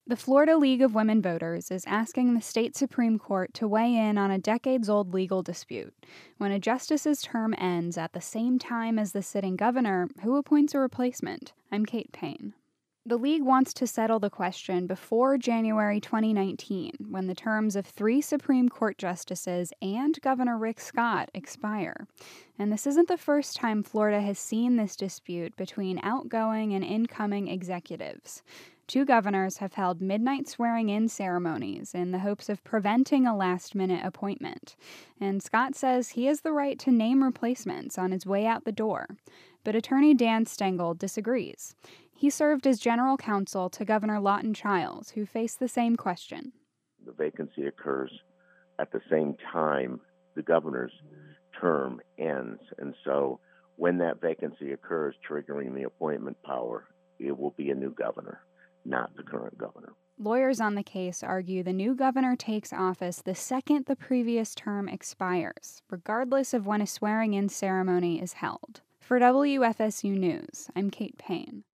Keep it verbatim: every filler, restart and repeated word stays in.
The Florida League of Women Voters is asking the state Supreme Court to weigh in on a decades-old legal dispute. When a justice's term ends at the same time as the sitting governor, who appoints a replacement? I'm Kate Payne. The League wants to settle the question before January twenty nineteen, when the terms of three Supreme Court justices and Governor Rick Scott expire. And this isn't the first time Florida has seen this dispute between outgoing and incoming executives. Two governors have held midnight swearing-in ceremonies in the hopes of preventing a last-minute appointment. And Scott says he has the right to name replacements on his way out the door. But attorney Dan Stengel disagrees. He served as general counsel to Governor Lawton Chiles, who faced the same question. The vacancy occurs at the same time the governor's term ends. And so when that vacancy occurs, triggering the appointment power, it will be a new governor, not the current governor. Lawyers on the case argue the new governor takes office the second the previous term expires, regardless of when a swearing-in ceremony is held. For W F S U News, I'm Kate Payne.